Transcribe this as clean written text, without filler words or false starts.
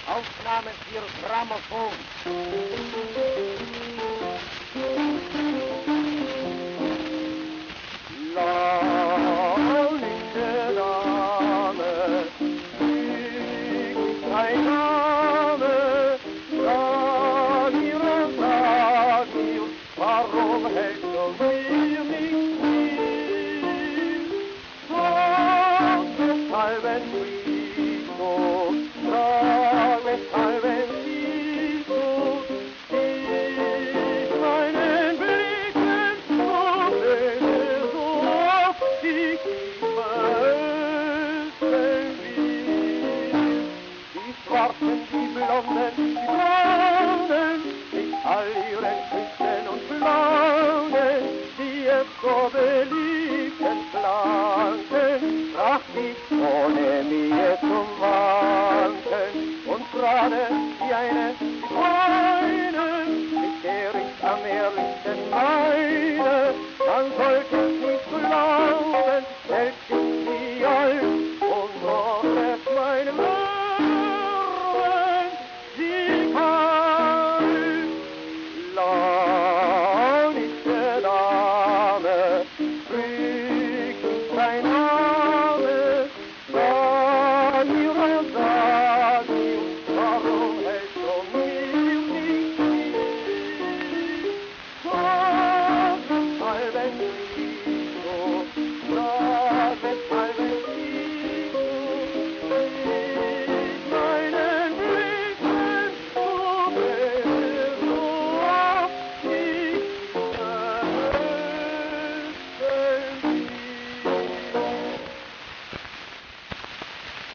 Aufnahme für Grammophon. Launische Dame, ein Name, sag mir, warum hältst du mir nicht viel? Sag, weshalb entfliehst du, sag, weshalb entfliehst du, ich meinen Blicken zuwende, so oft ich verhüllen will. Die Schwarzen, die Blonden, die Braunen, mit all ihren Küssen und Launen, die es so beliebten Flanken, bracht ich ohne Mühe zum Wanken und gerade wie eine Freundin, mit der ich am ehrlichsten meine, dann sollte ich nicht glauben, selbst ich nie alt und doch erst meine Wörter, sie kalt. Launische Dame, sprich dein Name, sag mir, warum hältst du mir nicht viel? Sag, weshalb entfliehst du, sag, weshalb entfliehst du,